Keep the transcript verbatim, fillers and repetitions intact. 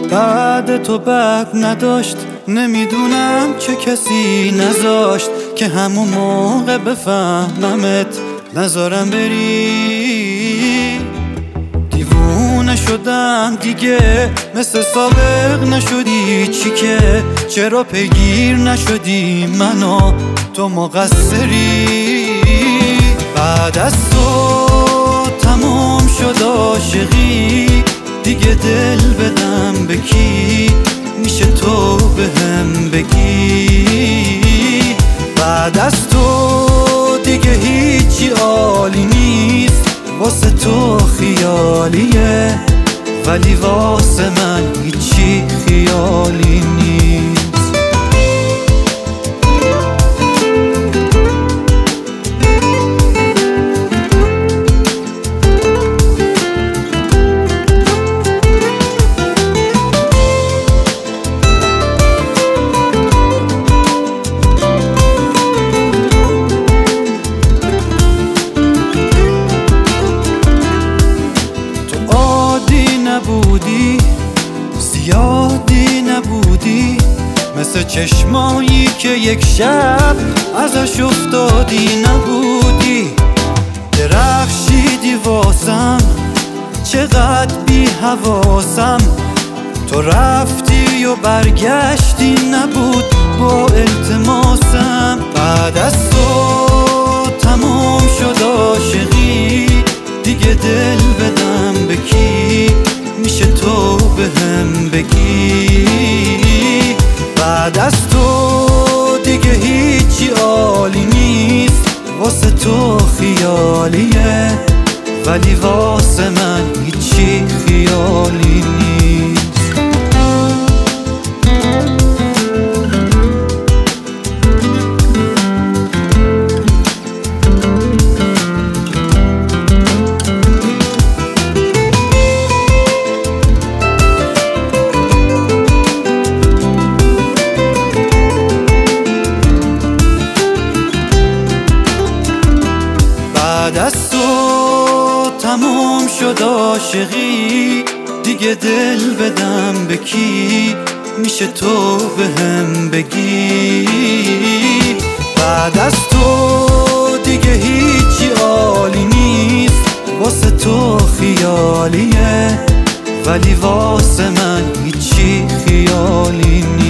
بعد تو بد نداشت، نمیدونم چه کسی نذاشت که همون موقع بفهممت نذارم بری. دیوونه شدم دیگه، مثل سابق نشدی چی که؟ چرا پیگیر نشدی منو تو مقصری؟ بعد از تو تموم شد عاشقی، دیگه دل بدم به کی؟ میشه تو بهم بگی؟ بعد از تو دیگه هیچی عالی نیست، واسه تو خیالیه ولی واسه من هیچی خیالی نیست. نبودی زیادی نبودی، مثل چشمایی که یک شب ازش افتادی نبودی. درخشیدی واسم چقدر بی حواسم، تو رفتی و برگشتی نبود با التماسم. بعد از تو تموم شد عاشقی، دیگه دل بدم به کی؟ میشه تو بهم بگی؟ بعد از تو دیگه هیچی عالی نیست، واسه تو خیالیه ولی واسه من هیچی خیالی نیست. بعد از تو تموم شد عاشقی، دیگه دل بدم به کی؟ میشه تو بهم بگی؟ بعد از تو دیگه هیچی عالی نیست، واسه تو خیالیه ولی واسه من هیچی خیالی نیست.